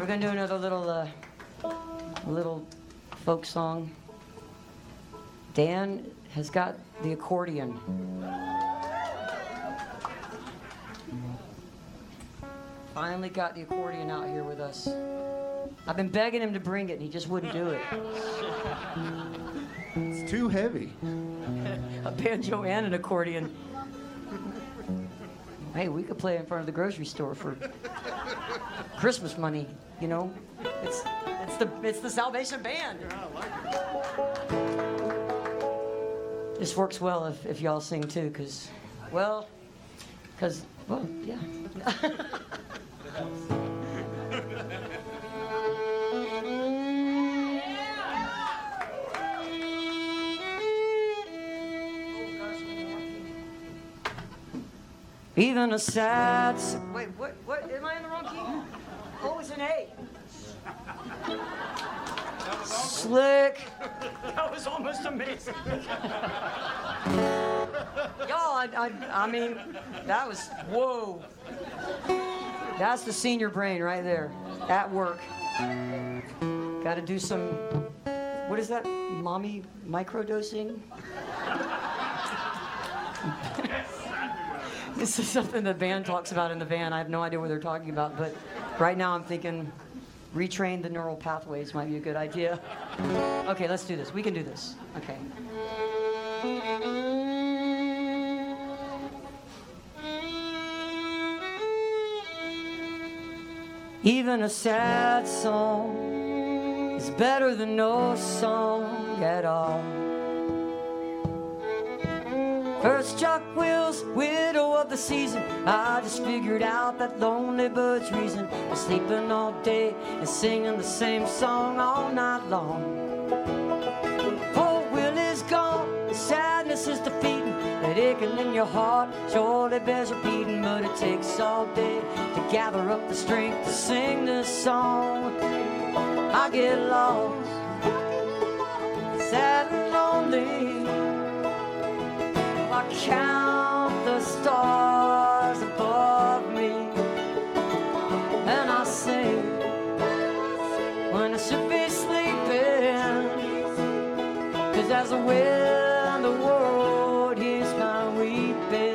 We're gonna do another little folk song. Dan has got the accordion. Finally got the accordion out here with us. I've been begging him to bring it, and he just wouldn't do it. It's too heavy. A banjo and an accordion. Hey, we could play in front of the grocery store for Christmas money, you know? It's the Salvation Band. This works well if y'all sing too, well, yeah. Even a sad... Wait, what? Am I in the wrong key? Oh, it's an A. Slick. That was almost amazing. Y'all, I mean, that was... Whoa. That's the senior brain right there. At work. Got to do some... What is that? Mommy microdosing? This is something the band talks about in the van. I have no idea what they're talking about, but right now I'm thinking retrain the neural pathways might be a good idea. Okay, let's do this. We can do this. Okay. Even a sad song is better than no song at all. First Chuck Wills, widow of the season. I just figured out that lonely bird's reason for sleeping all day and singing the same song all night long. Poor Will is gone, the sadness is defeating. That aching in your heart surely bears repeating. But it takes all day to gather up the strength to sing this song. I get lost, sad and lonely. I count the stars above me, and I sing when I should be sleeping. 'Cause as I win the world, here's my weeping.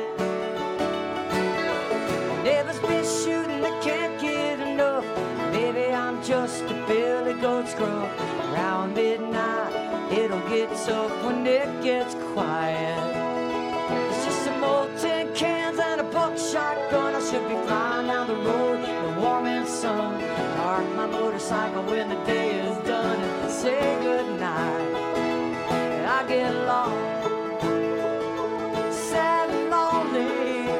Neighbors be shooting, they can't get enough. Maybe I'm just a billy goat scrub. Around midnight, it'll get tough when it gets quiet. Some old tin cans and a buckshot gun. I should be flying down the road in the warm and sun. Park my motorcycle when the day is done and say goodnight. And I get lost, sad and lonely.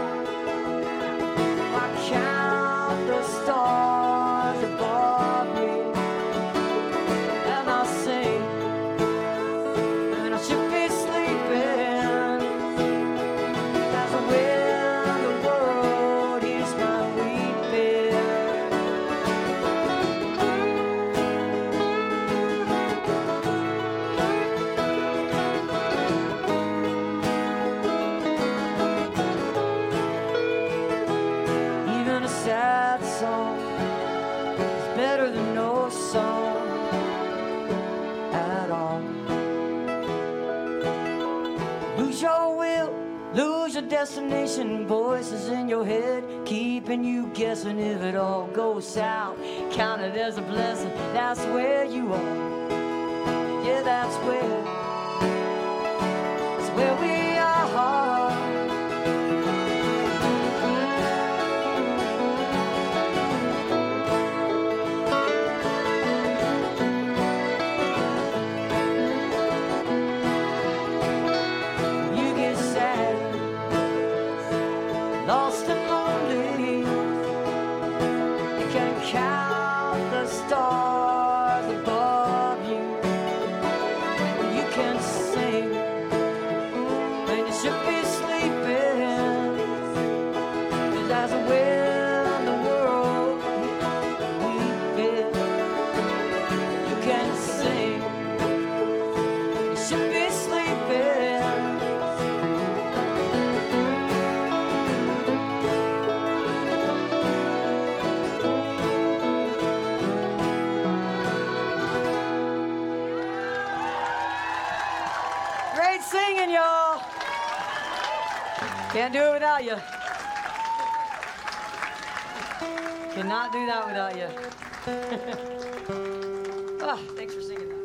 I count the stars above me, and I sing, and I should be sleeping. Destination voices in your head, keeping you guessing if it all goes south. Count it as a blessing, that's where you are. Yeah, that's where we are. Lost and lonely, you can count the stars above you. You can sing singing, y'all. Can't do it without you. Cannot do that without you. Oh, thanks for singing that.